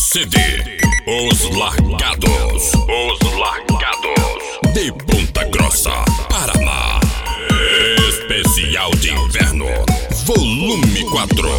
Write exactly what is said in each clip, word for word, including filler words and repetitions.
C D Os Largados, Os Largados de Ponta Grossa, Paraná. Especial de Inverno, volume quatro.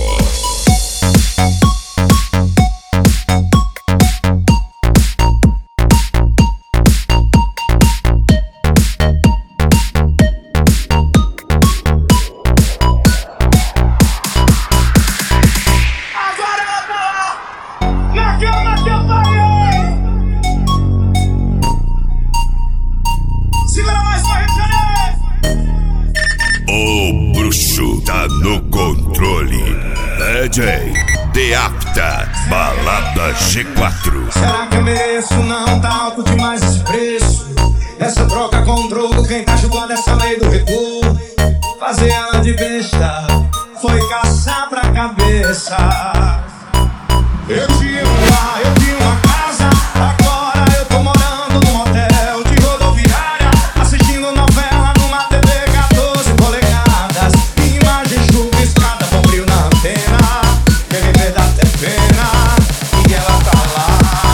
O bruxo tá no controle. D J Deapta, balada G quatro. Será que eu mereço? Não tá alto demais esse preço. Essa troca com drogo, quem tá julgando essa lei do recuo. Fazer ela de besta foi caçar pra cabeça. Eu tinha um lar, eu tinha uma casa. Agora eu tô morando num hotel de rodoviária, assistindo novela numa T V quatorze polegadas. Imagem chuviscada, bombril na antena. Quem me vê dá até pena. E ela tá lá.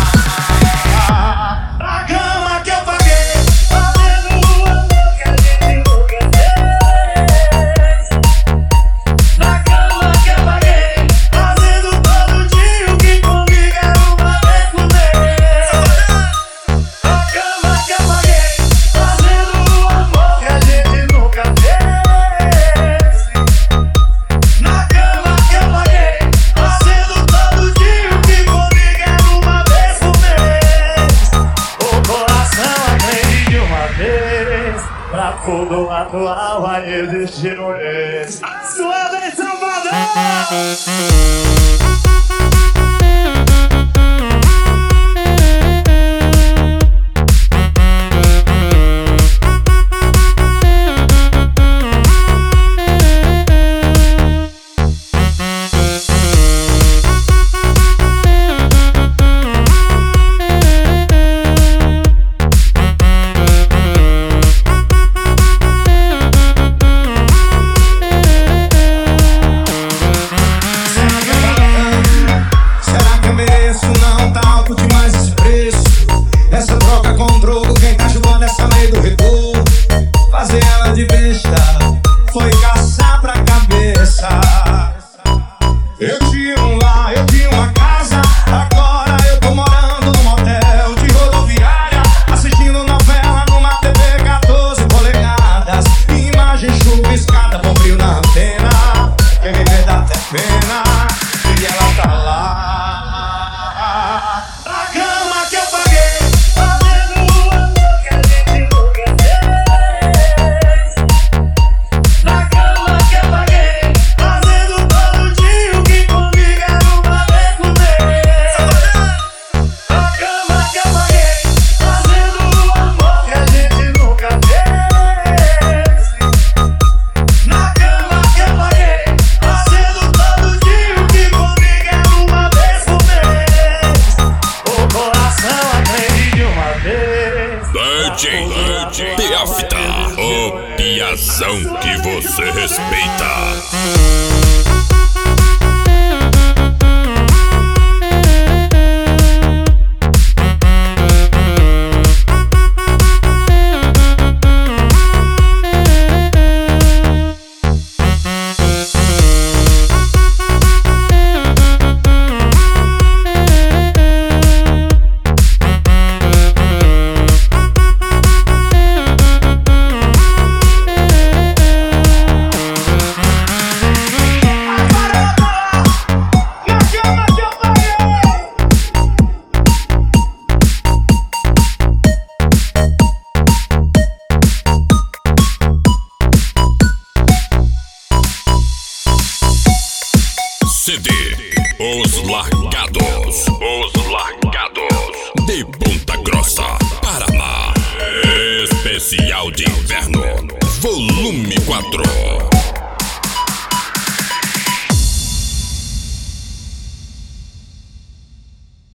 A cama que eu paguei, fazendo o amor que a gente nunca fez. Na cama que eu paguei, fazendo todo dia o que comigo era uma vez por mês. A cama que eu paguei, fazendo o amor que a gente nunca fez. Na cama que eu paguei, fazendo todo dia o que comigo era uma vez por mês. O coração aprende de uma vez, pra fogo atual aí existir um ex. Sua vez, Salvador! Será que eu mereço? Não tá alto demais esse preço. Essa troca com drogo, quem tá julgando essa lei do recuo. Fazer ela de besta foi caçar pra cabeça. Eu tinha um lar, eu tinha uma casa. Agora eu tô morando num hotel de rodoviária, assistindo novela numa T V quatorze polegadas. Imagem chuviscada, bombril na antena. Quem me vê dá até pena. E ela tá lá. A cama que eu paguei, fazendo o amor que a gente nunca fez. Na cama que eu paguei, fazendo todo dia o que comigo era uma vez por mês. A cama que eu paguei, fazendo o amor que a gente nunca fez. Na cama que eu paguei, fazendo todo dia o que comigo era uma vez por mês. O coração aprende de uma vez. D J Deapta, o piazão que você respeita. C D Os Largados, Os Largados de Ponta Grossa, Paraná. Especial de Inverno, volume quatro.